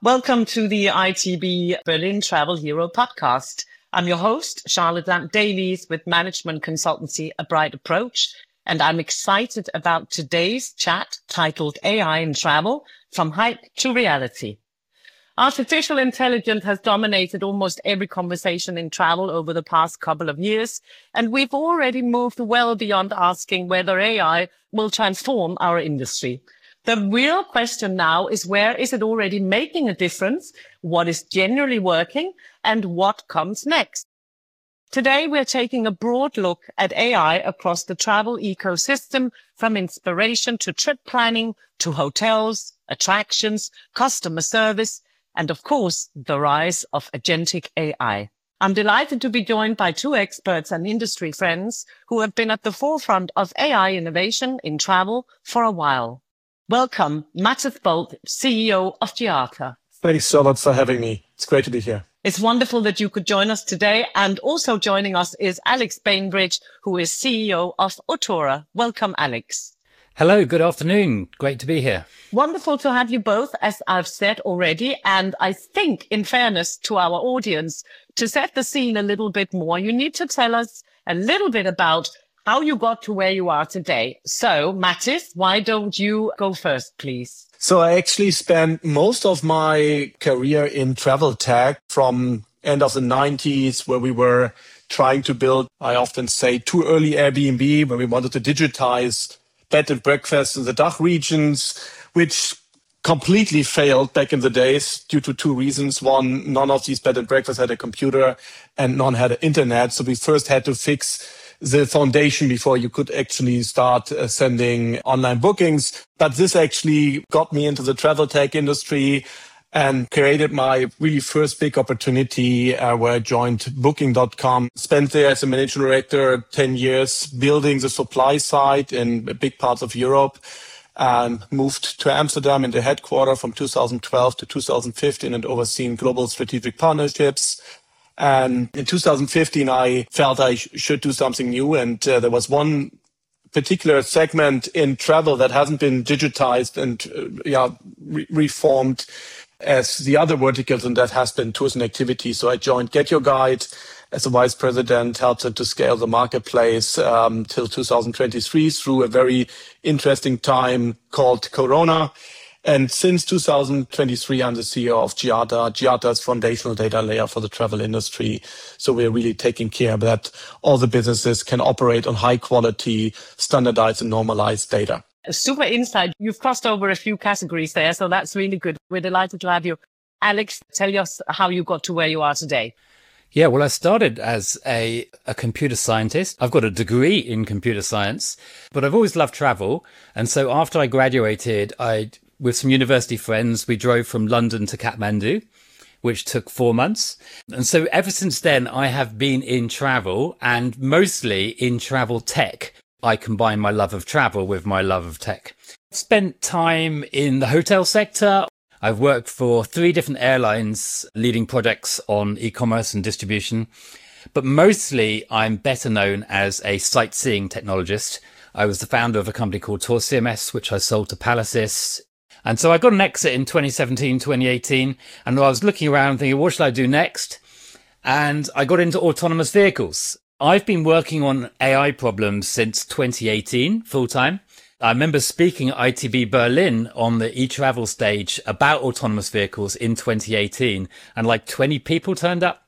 Welcome to the ITB Berlin Travel Hero podcast. I'm your host, Charlotte Davies with management consultancy A Bright Approach, and I'm excited about today's chat titled AI in Travel, From Hype to Reality. Artificial intelligence has dominated almost every conversation in travel over the past couple of years, and we've already moved well beyond asking whether AI will transform our industry. The real question now is, where is it already making a difference? What is generally working and what comes next? Today, we're taking a broad look at AI across the travel ecosystem, from inspiration to trip planning, to hotels, attractions, customer service, and of course, the rise of agentic AI. I'm delighted to be joined by two experts and industry friends who have been at the forefront of AI innovation in travel for a while. Welcome, Mathis Bolt, CEO of Giata. Thanks, Charlotte, for having me. It's great to be here. It's wonderful that you could join us today. And also joining us is Alex Bainbridge, who is CEO of Otora. Welcome, Alex. Hello, good afternoon. Great to be here. Wonderful to have you both, as I've said already. And I think, in fairness to our audience, to set the scene a little bit more, you need to tell us a little bit about how you got to where you are today. So, Mathis, why don't you go first, please? So I actually spent most of my career in travel tech from end of the 90s, where we were trying to build, I often say, too early Airbnb, where we wanted to digitize bed and breakfast in the DACH regions, which completely failed back in the days due to two reasons. One, none of these bed and breakfasts had a computer and none had an internet. So we first had to fix the foundation before you could actually start sending online bookings. But this actually got me into the travel tech industry and created my really first big opportunity where I joined Booking.com. Spent there as a managing director 10 years building the supply side in big parts of Europe, and moved to Amsterdam in the headquarters from 2012 to 2015 and overseen global strategic partnerships. And in 2015, I felt I should do something new. And there was one particular segment in travel that hasn't been digitized and reformed as the other verticals, and that has been tours and activities. So I joined Get Your Guide as a vice president, helped them to scale the marketplace till 2023 through a very interesting time called Corona. And since 2023, I'm the CEO of Giata. Giata is foundational data layer for the travel industry. So we're really taking care that all the businesses can operate on high quality, standardized and normalized data. A super insight. You've crossed over a few categories there, so that's really good. We're delighted to have you. Alex, tell us how you got to where you are today. Yeah, well, I started as a computer scientist. I've got a degree in computer science, but I've always loved travel. And so after I graduated, with some university friends, we drove from London to Kathmandu, which took 4 months. And so ever since then, I have been in travel, and mostly in travel tech. I combine my love of travel with my love of tech. I've spent time in the hotel sector. I've worked for 3 different airlines, leading projects on e-commerce and distribution. But mostly, I'm better known as a sightseeing technologist. I was the founder of a company called TourCMS, which I sold to Palacis. And so I got an exit in 2017, 2018, and I was looking around thinking, what should I do next? And I got into autonomous vehicles. I've been working on AI problems since 2018, full time. I remember speaking at ITB Berlin on the eTravel stage about autonomous vehicles in 2018, and like 20 people turned up.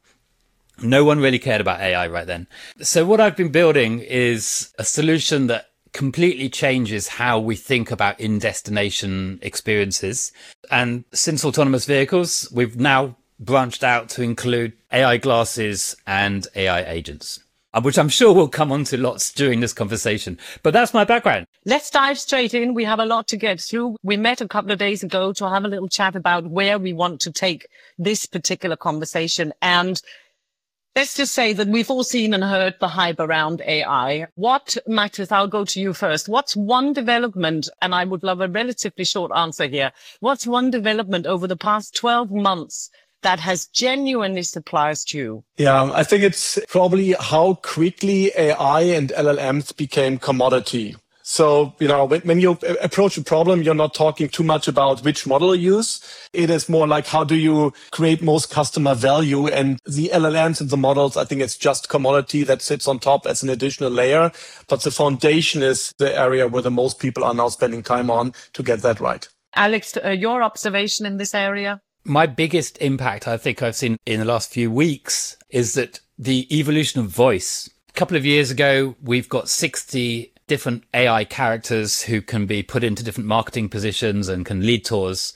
No one really cared about AI right then. So what I've been building is a solution that completely changes how we think about in-destination experiences. And since autonomous vehicles, we've now branched out to include AI glasses and AI agents, which I'm sure we'll come on to lots during this conversation. But that's my background. Let's dive straight in. We have a lot to get through. We met a couple of days ago to have a little chat about where we want to take this particular conversation. And let's just say that we've all seen and heard the hype around AI. What, Mathis, I'll go to you first. What's one development, and I would love a relatively short answer here, what's one development over the past 12 months that has genuinely surprised you? Yeah, I think it's probably how quickly AI and LLMs became commodity. So, when you approach a problem, you're not talking too much about which model you use. It is more like, how do you create most customer value? And the LLMs and the models, I think it's just commodity that sits on top as an additional layer. But the foundation is the area where the most people are now spending time on to get that right. Alex, your observation in this area? My biggest impact I think I've seen in the last few weeks is that the evolution of voice. A couple of years ago, we've got 60 different AI characters who can be put into different marketing positions and can lead tours.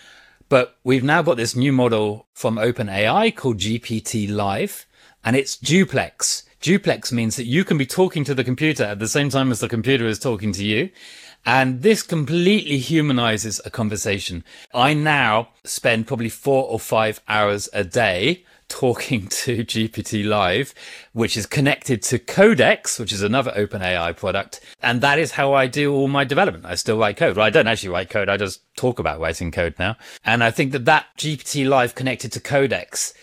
But we've now got this new model from OpenAI called GPT-Live, and it's duplex. Duplex means that you can be talking to the computer at the same time as the computer is talking to you. And this completely humanizes a conversation. I now spend probably 4 or 5 hours a day talking to GPT-Live, which is connected to Codex, which is another OpenAI product. And that is how I do all my development. I still write code. Well, I don't actually write code. I just talk about writing code now. And I think that GPT-Live connected to Codex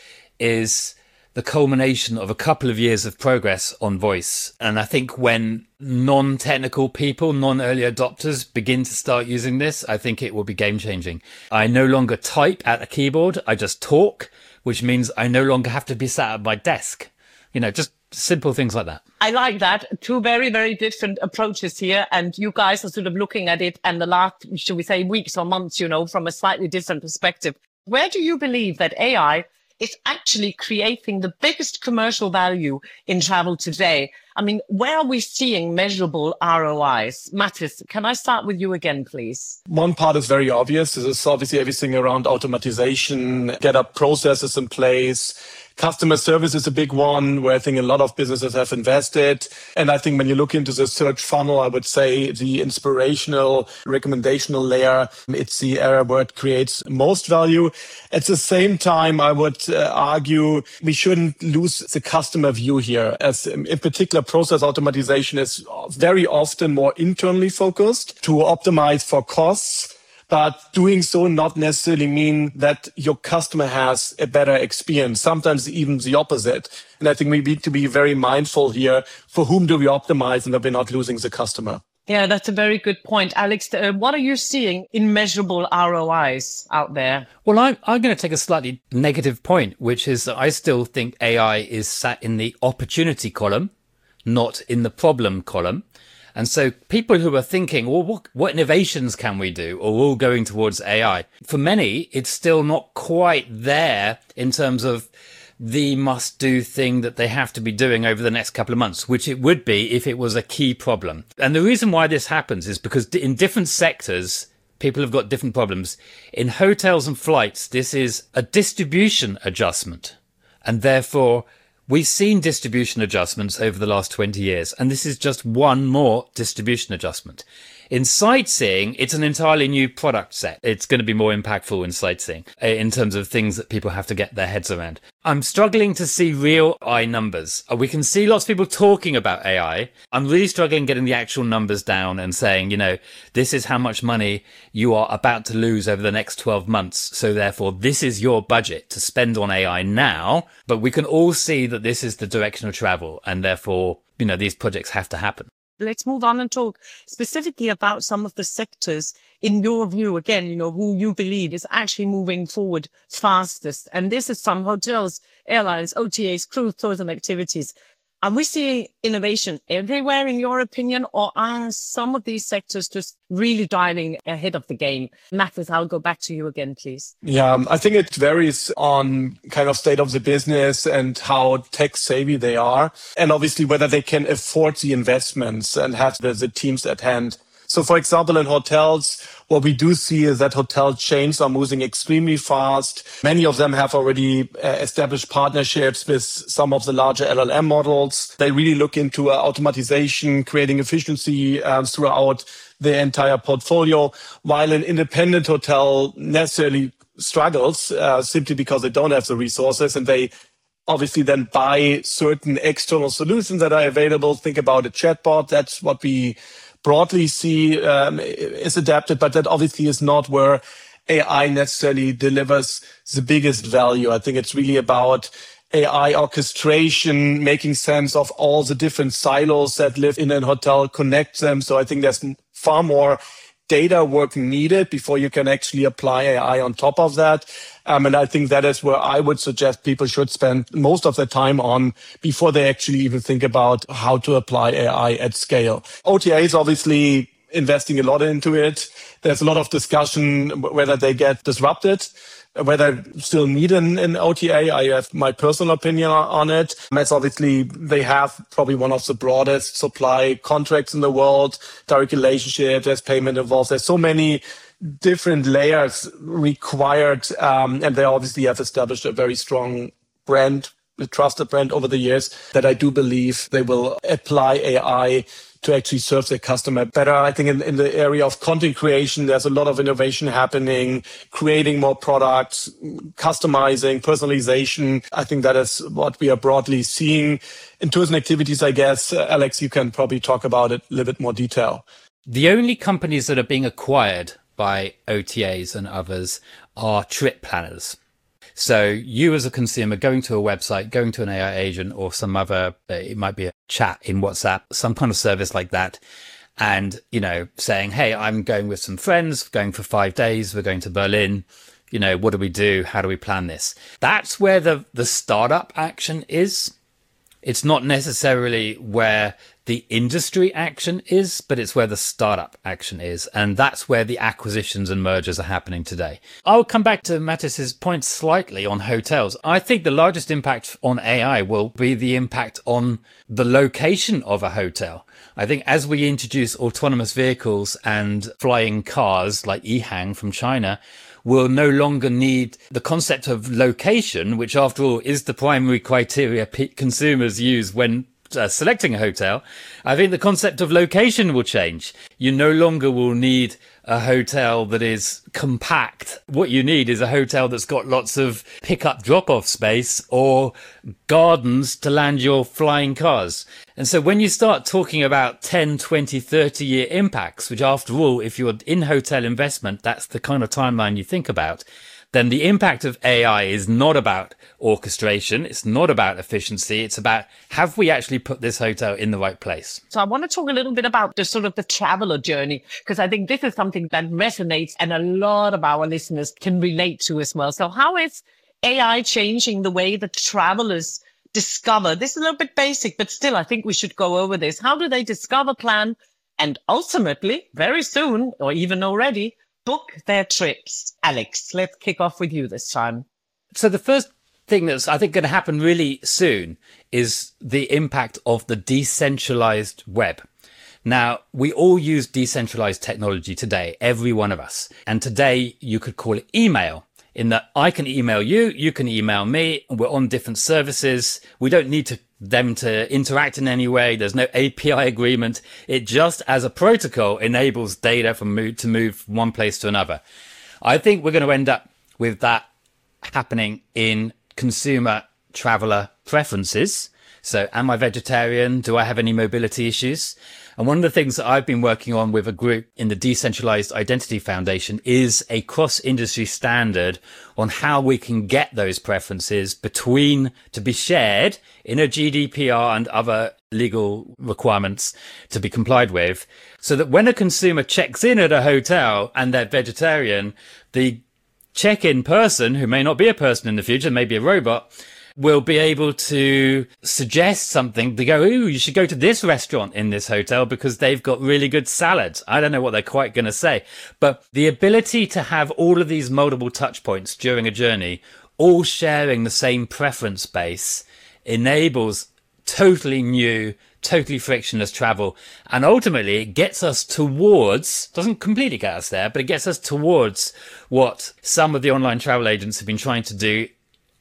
is the culmination of a couple of years of progress on voice. And I think when non-technical people, non-early adopters begin to start using this, I think it will be game-changing. I no longer type at a keyboard. I just talk, which means I no longer have to be sat at my desk. Just simple things like that. I like that. Two very, very different approaches here. And you guys are sort of looking at it and the last, should we say, weeks or months, from a slightly different perspective. Where do you believe that AI is actually creating the biggest commercial value in travel today? I mean, where are we seeing measurable ROIs? Mathis, can I start with you again, please? One part is very obvious. This is obviously everything around automatization, get up processes in place. Customer service is a big one where I think a lot of businesses have invested. And I think when you look into the search funnel, I would say the inspirational, recommendational layer, it's the area where it creates most value. At the same time, I would argue we shouldn't lose the customer view here, as in particular process automatization is very often more internally focused to optimize for costs. But doing so not necessarily mean that your customer has a better experience, sometimes even the opposite. And I think we need to be very mindful here for whom do we optimize and that we're not losing the customer. Yeah, that's a very good point. Alex, what are you seeing in measurable ROIs out there? Well, I'm going to take a slightly negative point, which is that I still think AI is sat in the opportunity column, not in the problem column. And so people who are thinking, well, what innovations can we do? Or all going towards AI. For many, it's still not quite there in terms of the must-do thing that they have to be doing over the next couple of months, which it would be if it was a key problem. And the reason why this happens is because in different sectors, people have got different problems. In hotels and flights, this is a distribution adjustment. And therefore, we've seen distribution adjustments over the last 20 years, and this is just one more distribution adjustment. In sightseeing, it's an entirely new product set. It's going to be more impactful in sightseeing in terms of things that people have to get their heads around. I'm struggling to see real AI numbers. We can see lots of people talking about AI. I'm really struggling getting the actual numbers down and saying, this is how much money you are about to lose over the next 12 months. So therefore, this is your budget to spend on AI now. But we can all see that this is the direction of travel. And therefore, these projects have to happen. Let's move on and talk specifically about some of the sectors, in your view, again, who you believe is actually moving forward fastest. And this is some hotels, airlines, OTAs, cruise, tourism activities. Are we seeing innovation everywhere, in your opinion, or are some of these sectors just really dialing ahead of the game? Mathis, I'll go back to you again, please. Yeah, I think it varies on kind of state of the business and how tech savvy they are, and obviously whether they can afford the investments and have the teams at hand. So, for example, in hotels, what we do see is that hotel chains are moving extremely fast. Many of them have already established partnerships with some of the larger LLM models. They really look into automatization, creating efficiency throughout their entire portfolio, while an independent hotel necessarily struggles simply because they don't have the resources, and they obviously then buy certain external solutions that are available. Think about a chatbot. That's what we broadly see is adapted, but that obviously is not where AI necessarily delivers the biggest value. I think it's really about AI orchestration, making sense of all the different silos that live in a hotel, connect them. So I think there's far more data work needed before you can actually apply AI on top of that. And I think that is where I would suggest people should spend most of their time on before they actually even think about how to apply AI at scale. OTA is obviously investing a lot into it. There's a lot of discussion whether they get disrupted, whether still need an OTA. I have my personal opinion on it. As obviously they have probably one of the broadest supply contracts in the world, direct relationship, there's payment involved. There's so many different layers required. And they obviously have established a very strong brand, a trusted brand over the years that I do believe they will apply AI to actually serve their customer better. I think in the area of content creation, there's a lot of innovation happening, creating more products, customizing, personalization. I think that is what we are broadly seeing. In tourism activities, I guess, Alex, you can probably talk about it in a little bit more detail. The only companies that are being acquired by OTAs and others are trip planners. So you as a consumer going to a website, going to an AI agent or some other, it might be a chat in WhatsApp, some kind of service like that. And, saying, hey, I'm going with some friends, going for 5 days. We're going to Berlin. What do we do? How do we plan this? That's where the startup action is. It's not necessarily where the industry action is, but it's where the startup action is. And that's where the acquisitions and mergers are happening today. I'll come back to Mattis's point slightly on hotels. I think the largest impact on AI will be the impact on the location of a hotel. I think as we introduce autonomous vehicles and flying cars like Ehang from China, will no longer need the concept of location, which after all is the primary criteria consumers use when selecting a hotel. I think the concept of location will change. You no longer will need a hotel that is compact. What you need is a hotel that's got lots of pick-up drop-off space or gardens to land your flying cars. And so when you start talking about 10, 20, 30-year impacts, which after all, if you're in hotel investment, that's the kind of timeline you think about, then the impact of AI is not about orchestration. It's not about efficiency. It's about, have we actually put this hotel in the right place? So I want to talk a little bit about the traveler journey, because I think this is something that resonates and a lot of our listeners can relate to as well. So how is AI changing the way that travelers discover? This is a little bit basic, but still, I think we should go over this. How do they discover, plan, and ultimately, very soon, or even already, book their trips? Alex, let's kick off with you this time. So the first thing that's, I think, going to happen really soon is the impact of the decentralized web. Now, we all use decentralized technology today, every one of us. And today you could call it email, in that I can email you, you can email me, we're on different services. We don't need them to interact in any way. There's no API agreement. It just, as a protocol, enables data to move from one place to another. I think we're going to end up with that happening in consumer traveler preferences. So am I vegetarian? Do I have any mobility issues? And one of the things that I've been working on with a group in the Decentralized Identity Foundation is a cross-industry standard on how we can get those preferences to be shared in a GDPR and other legal requirements to be complied with, so that when a consumer checks in at a hotel and they're vegetarian, the check-in person, who may not be a person in the future, maybe a robot, will be able to suggest something. They go, ooh, you should go to this restaurant in this hotel because they've got really good salads. I don't know what they're quite going to say. But the ability to have all of these multiple touch points during a journey, all sharing the same preference base, enables totally new, totally frictionless travel. And ultimately, it gets us towards, doesn't completely get us there, but it gets us towards what some of the online travel agents have been trying to do,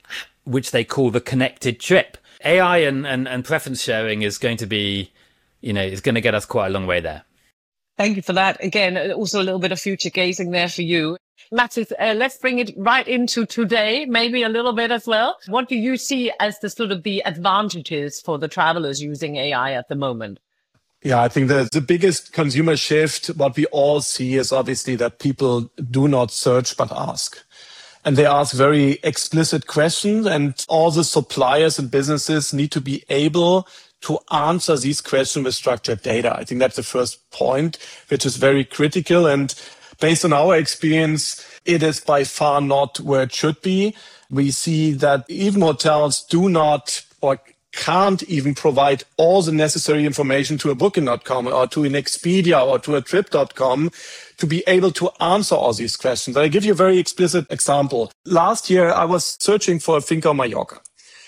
which they call the connected trip. AI and preference sharing is going to be, is going to get us quite a long way there. Thank you for that. Again, also a little bit of future gazing there for you. Mattis, let's bring it right into today, maybe a little bit as well. What do you see as the advantages for the travelers using AI at the moment? Yeah, I think the biggest consumer shift, what we all see is obviously that people do not search but ask. and they ask very explicit questions, and all the suppliers and businesses need to be able to answer these questions with structured data. I think that's the first point, which is very critical. And based on our experience, it is by far not where it should be. We see that even hotels do not or can't even provide all the necessary information to a Booking.com or to an Expedia or to a Trip.com to be able to answer all these questions. I'll give you a very explicit example. Last year, I was searching for a finca on Mallorca.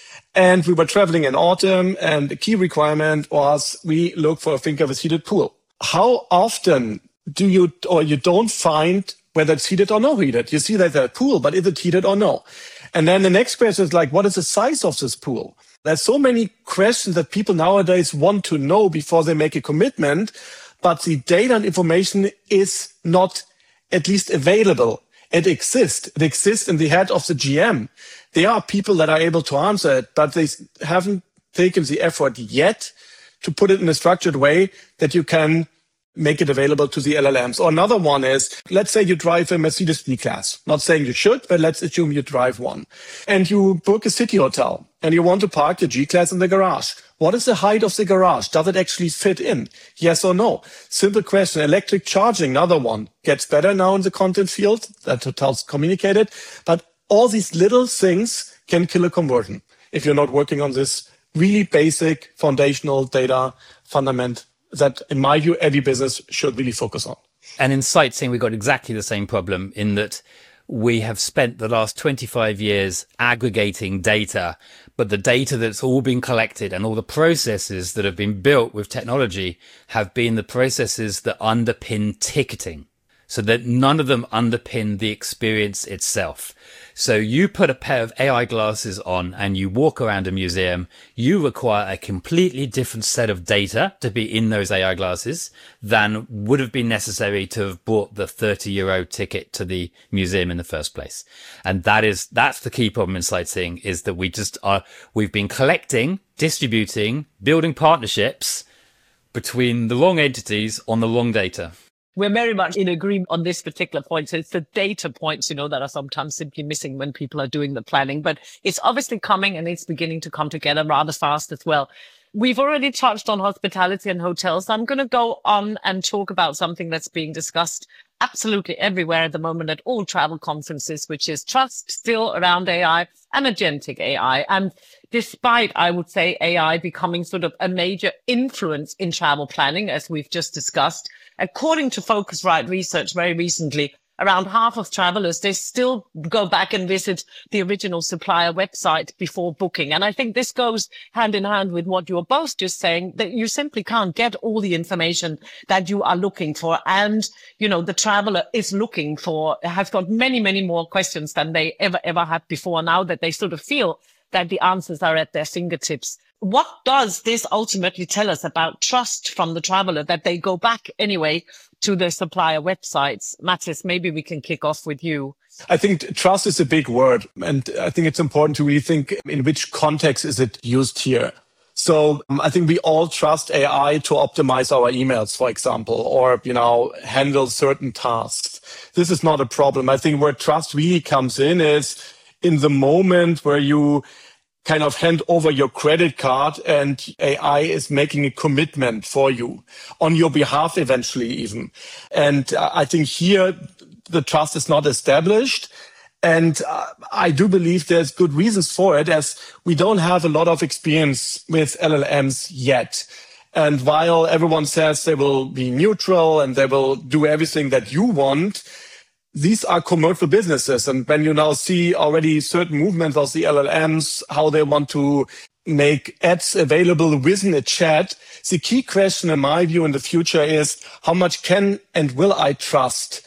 And we were traveling in autumn, and the key requirement was we look for a finca with heated pool. How often do you don't find whether it's heated or no heated? You see that there's a pool, but is it heated or no? And then the next question is like, what is the size of this pool? There's so many questions that people nowadays want to know before they make a commitment, but the data and information is not at least available. It exists. It exists in the head of the GM. There are people that are able to answer it, but they haven't taken the effort yet to put it in a structured way that you can make it available to the LLMs. Or another one is, let's say you drive a Mercedes C-Class. Not saying you should, but let's assume you drive one. And you book a city hotel and you want to park the G-Class in the garage. What is the height of the garage? Does it actually fit in? Yes or no? Simple question. Electric charging, another one. Gets better now in the content field that hotels communicated. But all these little things can kill a conversion if you're not working on this really basic foundational data fundament that, in my view, every business should really focus on. And in sightseeing, we've got exactly the same problem in that we have spent the last 25 years aggregating data, but the data that's all been collected and all the processes that have been built with technology have been the processes that underpin ticketing, so that none of them underpin the experience itself. So you put a pair of AI glasses on and you walk around a museum, you require a completely different set of data to be in those AI glasses than would have been necessary to have bought the €30 ticket to the museum in the first place. And that's the key problem in sightseeing, is that we've been collecting, distributing, building partnerships between the wrong entities on the wrong data. We're very much in agreement on this particular point. So it's the data points, that are sometimes simply missing when people are doing the planning. But it's obviously coming, and it's beginning to come together rather fast as well. We've already touched on hospitality and hotels. So I'm going to go on and talk about something that's being discussed absolutely everywhere at the moment at all travel conferences, which is trust still around AI and agentic AI. And despite, I would say, AI becoming sort of a major influence in travel planning, as we've just discussed, according to Focusrite research very recently, around half of travelers, they still go back and visit the original supplier website before booking. And I think this goes hand in hand with what you're both just saying, that you simply can't get all the information that you are looking for. And, the traveler is looking for, has got many, many more questions than they ever had before, now that they sort of feel that the answers are at their fingertips. What does this ultimately tell us about trust from the traveler, that they go back anyway to their supplier websites? Mathis, maybe we can kick off with you. I think trust is a big word, and I think it's important to really think in which context is it used here. So I think we all trust AI to optimize our emails, for example, or, handle certain tasks. This is not a problem. I think where trust really comes in is in the moment where you kind of hand over your credit card and AI is making a commitment for you on your behalf eventually even. And I think here the trust is not established. And I do believe there's good reasons for it, as we don't have a lot of experience with LLMs yet. And while everyone says they will be neutral and they will do everything that you want, these are commercial businesses. And when you now see already certain movements of the LLMs, how they want to make ads available within a chat, the key question in my view in the future is how much can and will I trust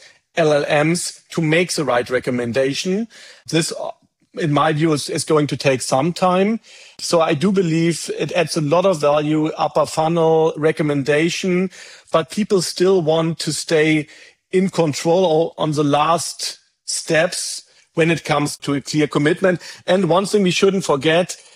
LLMs to make the right recommendation? This, in my view, is going to take some time. So I do believe it adds a lot of value, upper funnel recommendation, but people still want to stay in control on the last steps when it comes to a clear commitment. And one thing we shouldn't forget,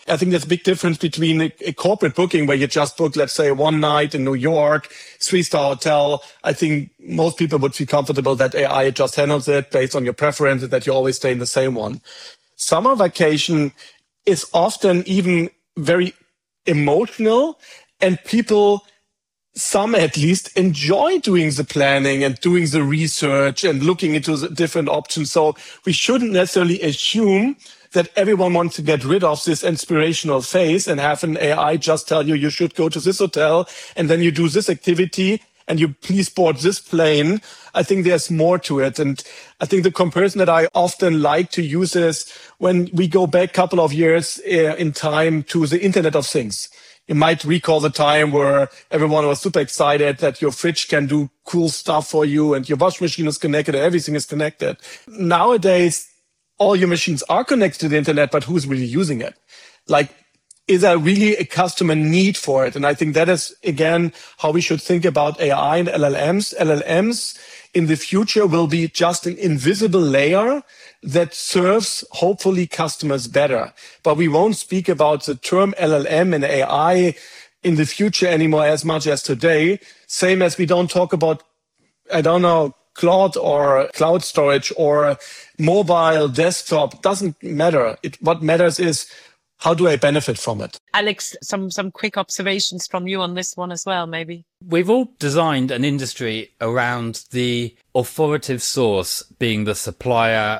I think there's a big difference between a corporate booking where you just book, let's say, one night in New York, 3-star hotel. I think most people would feel comfortable that AI just handles it based on your preferences, that you always stay in the same one. Summer vacation is often even very emotional, and people, some at least, enjoy doing the planning and doing the research and looking into the different options. So we shouldn't necessarily assume that everyone wants to get rid of this inspirational phase and have an AI just tell you, you should go to this hotel and then you do this activity and you please board this plane. I think there's more to it. And I think the comparison that I often like to use is when we go back a couple of years in time to the Internet of Things. You might recall the time where everyone was super excited that your fridge can do cool stuff for you and your washing machine is connected and everything is connected. Nowadays, all your machines are connected to the internet, but who's really using it? Like, is there really a customer need for it? And I think that is, again, how we should think about AI and LLMs. LLMs in the future will be just an invisible layer that serves, hopefully, customers better. But we won't speak about the term LLM and AI in the future anymore as much as today. Same as we don't talk about, I don't know, cloud or cloud storage or mobile desktop. Doesn't matter. What matters is, how do I benefit from it? Alex, some quick observations from you on this one as well, maybe. We've all designed an industry around the authoritative source being the supplier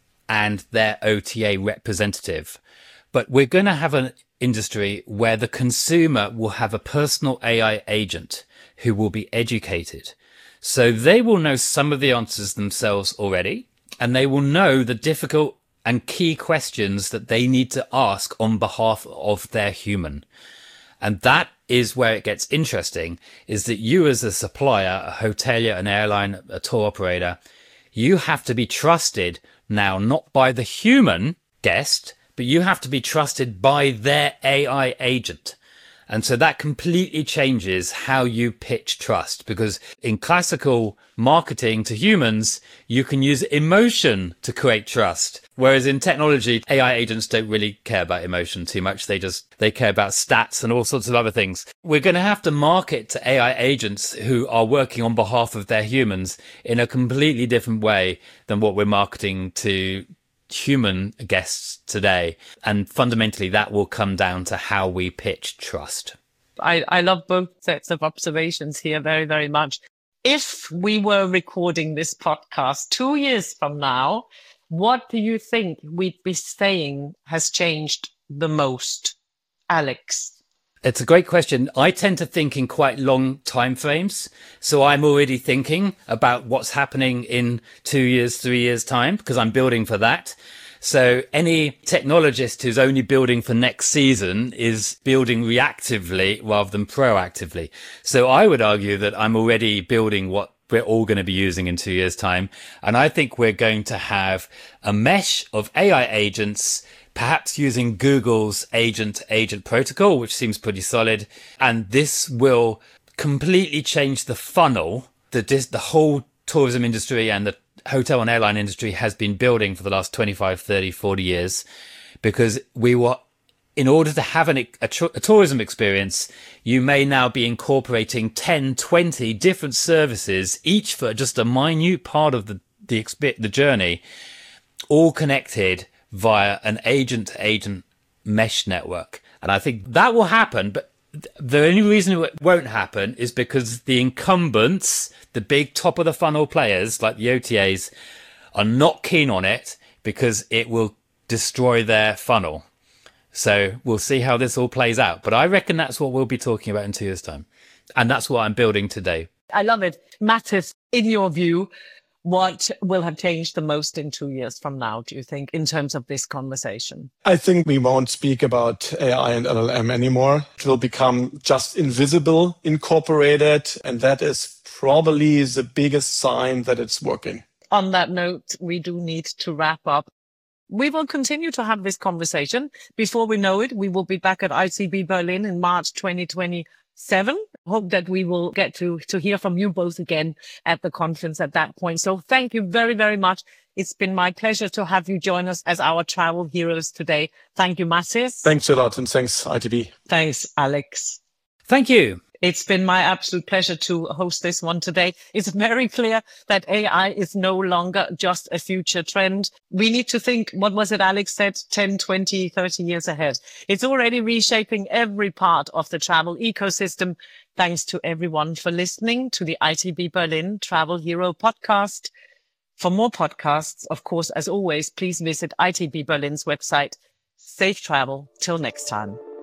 and their OTA representative. But we're going to have an industry where the consumer will have a personal AI agent who will be educated. So they will know some of the answers themselves already, and they will know the difficult and key questions that they need to ask on behalf of their human. And that is where it gets interesting, is that you as a supplier, a hotelier, an airline, a tour operator, you have to be trusted now, not by the human guest, but you have to be trusted by their AI agent. And so that completely changes how you pitch trust, because in classical marketing to humans, you can use emotion to create trust. Whereas in technology, AI agents don't really care about emotion too much. They care about stats and all sorts of other things. We're going to have to market to AI agents who are working on behalf of their humans in a completely different way than what we're marketing to human guests today. And fundamentally, that will come down to how we pitch trust. I love both sets of observations here very, very much. If we were recording this podcast 2 years from now, what do you think we'd be saying has changed the most, Alex? It's a great question. I tend to think in quite long time frames. So I'm already thinking about what's happening in 2 years, 3 years time, because I'm building for that. So any technologist who's only building for next season is building reactively rather than proactively. So I would argue that I'm already building what we're all going to be using in 2 years time. And I think we're going to have a mesh of AI agents, perhaps using Google's agent-to-agent protocol, which seems pretty solid. And this will completely change the funnel that the whole tourism industry and the hotel and airline industry has been building for the last 25, 30, 40 years. Because in order to have a tourism experience, you may now be incorporating 10, 20 different services, each for just a minute part of the journey, all connected via an agent-to-agent mesh network. And I think that will happen, but the only reason it won't happen is because the incumbents, the big top of the funnel players like the OTAs, are not keen on it because it will destroy their funnel. So we'll see how this all plays out. But I reckon that's what we'll be talking about in 2 years' time. And that's what I'm building today. I love it. Mattis, in your view, what will have changed the most in 2 years from now, do you think, in terms of this conversation? I think we won't speak about AI and LLM anymore. It will become just invisible, incorporated, and that is probably the biggest sign that it's working. On that note, we do need to wrap up. We will continue to have this conversation. Before we know it, we will be back at ICB Berlin in March 2027. Hope that we will get to hear from you both again at the conference at that point. So thank you very, very much. It's been my pleasure to have you join us as our travel heroes today. Thank you, Mathis. Thanks a lot, and thanks, ITB. Thanks, Alex. Thank you. It's been my absolute pleasure to host this one today. It's very clear that AI is no longer just a future trend. We need to think, what was it Alex said, 10, 20, 30 years ahead. It's already reshaping every part of the travel ecosystem. Thanks to everyone for listening to the ITB Berlin Travel Hero podcast. For more podcasts, of course, as always, please visit ITB Berlin's website. Safe travel. Till next time.